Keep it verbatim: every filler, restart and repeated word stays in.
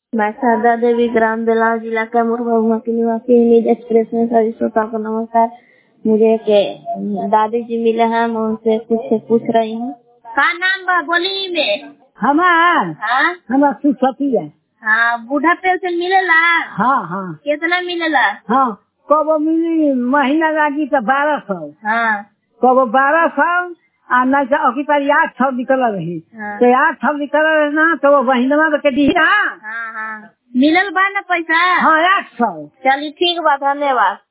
मैं शारदा देवी ग्राम बेलाव जिला कैमूर महुआ की निवासी न्यूज एक्सप्रेस में सभी श्रोताओं को नमस्कार। मुझे के दादी जी मिले हैं, मैं उनसे कुछ पूछ रही हूँ। का नाम बा बोली में? हमार हाँ हमार सुसती है। हाँ, बूढ़ा पेंशन मिलेला? हाँ हाँ। कितना मिलेला? हाँ, कब मिली महीना लागी तो बारह सौ। हाँ, कब बारह सौ आ न अभी पर आठ सौ निकल रही। हाँ। तो आठ सौ निकल रहे ना तो वो महीना में के दी। हाँ हाँ, मिलल बा ना पैसा? हाँ, आठ सौ। चलिए ठीक बा, धन्यवाद।